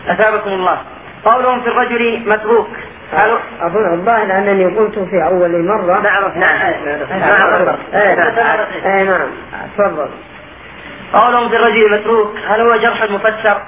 أثابكم الله. قولهم في الرجل متروك. أظن الظاهر أنني قلت في أول مرة. نعم تفضل. قولهم في الرجل متروك هل هو جرح مفسر؟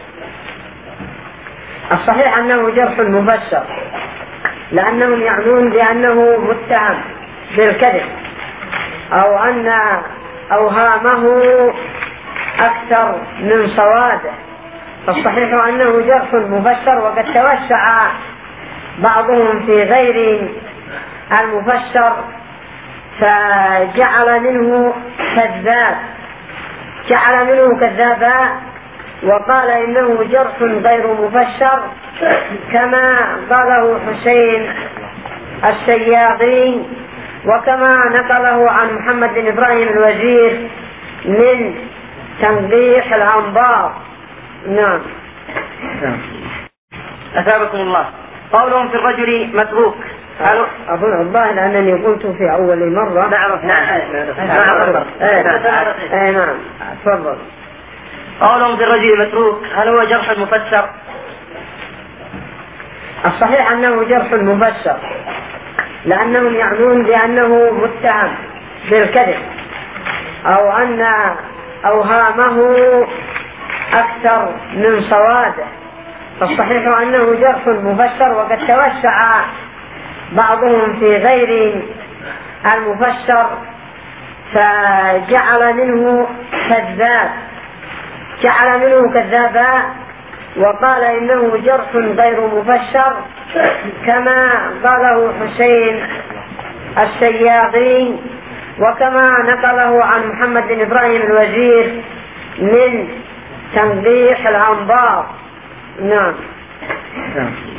الصحيح أنه جرح مفسر، لأنهم يعنون بأنه متهم بالكذب أو أن أوهامه أكثر من صواده، فالصحيح أنه جرح مفسر. وقد توسع بعضهم في غير المفسر فجعل منه كذابا وقال إنه جرح غير مفسر، كما قاله حسين السياطي وكما نقله عن محمد بن إبراهيم الوزير من تنقيح الأنظار. نعم. أثابكم الله. قولهم في الرجل متروك. أظن الظاهر أنني قلت في أول مرة. نعم تفضل. قولهم في الرجل متروك هل هو جرح مفسر؟ الصحيح أنه جرح مفسر، لأنهم يعنون بأنه متهم بالكذب أو أن أوهامه أكثر من صواده، فالصحيح أنه جرح مفسر. وقد توسع بعضهم في غير المفسر فجعل منه كذابا وقال إنه جرح غير مفسر، كما قاله حسين السياطي وكما نقله عن محمد بن إبراهيم الوزير من تنقيح الأنظار. نعم.